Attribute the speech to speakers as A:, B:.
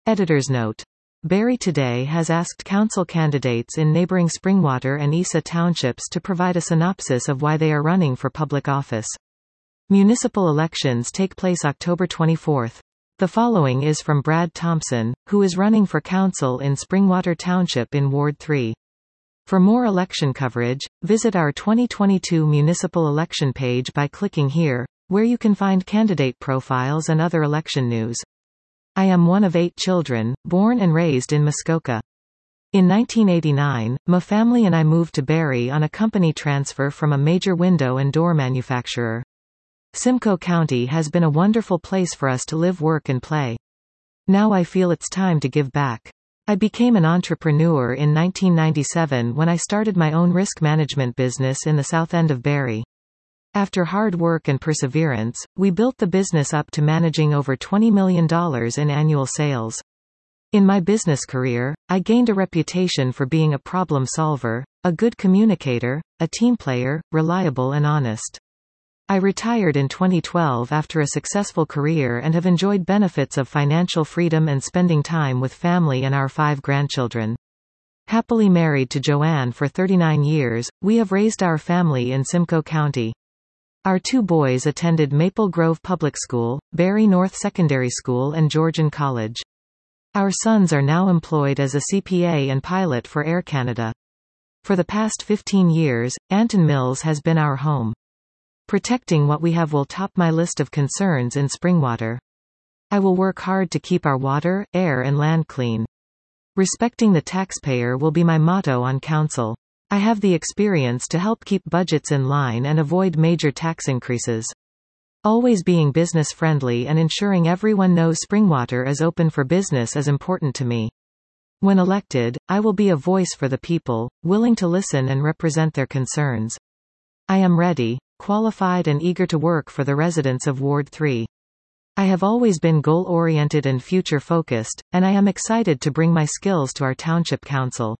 A: Editor's note. Barrie Today has asked council candidates in neighboring Springwater and Isa townships to provide a synopsis of why they are running for public office. Municipal elections take place October 24. The following is from Brad Thompson, who is running for council in Springwater Township in Ward 3. For more election coverage, visit our 2022 municipal election page by clicking here, where you can find candidate profiles and other election news. I am one of 8 children, born and raised in Muskoka. In 1989, my family and I moved to Barrie on a company transfer from a major window and door manufacturer. Simcoe County has been a wonderful place for us to live, work and play. Now I feel it's time to give back. I became an entrepreneur in 1997 when I started my own risk management business in the south end of Barrie. After hard work and perseverance, we built the business up to managing over $20 million in annual sales. In my business career, I gained a reputation for being a problem solver, a good communicator, a team player, reliable and honest. I retired in 2012 after a successful career and have enjoyed benefits of financial freedom and spending time with family and our 5 grandchildren. Happily married to Joanne for 39 years, we have raised our family in Simcoe County. Our 2 boys attended Maple Grove Public School, Barrie North Secondary School and Georgian College. Our sons are now employed as a CPA and pilot for Air Canada. For the past 15 years, Anton Mills has been our home. Protecting what we have will top my list of concerns in Springwater. I will work hard to keep our water, air and land clean. Respecting the taxpayer will be my motto on council. I have the experience to help keep budgets in line and avoid major tax increases. Always being business friendly and ensuring everyone knows Springwater is open for business is important to me. When elected, I will be a voice for the people, willing to listen and represent their concerns. I am ready, qualified and eager to work for the residents of Ward 3. I have always been goal-oriented and future-focused, and I am excited to bring my skills to our township council.